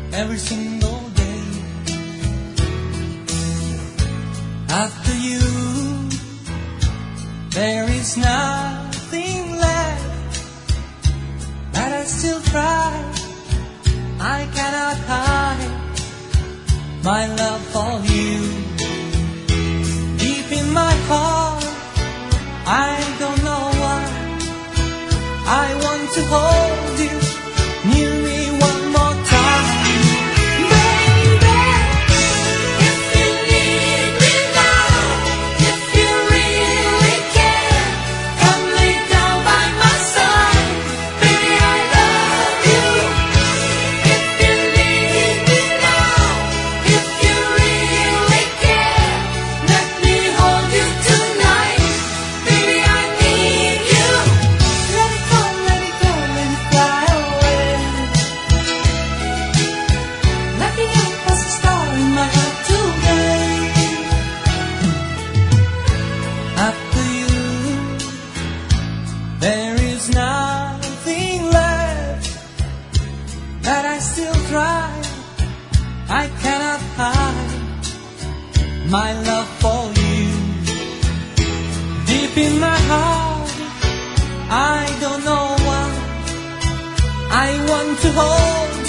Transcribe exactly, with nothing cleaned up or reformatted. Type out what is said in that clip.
every single day. After you, there is nothing left, but I still try. I cannot hide my love for you. Deep in my heart, I don't know why, I want to hold you near me one more time. Baby, if you need me now, if you really care, come lay down by my side. Baby, I love you. If you need me now, if you really care, let me hold you tonight. Baby, I need you. Let it go, let it go, let it fly away. Looking up as a star in my heart today. After you, there is nothing left, but I still try. I cannot hide my love for you. Deep in my heart, I don't know why, I want to hold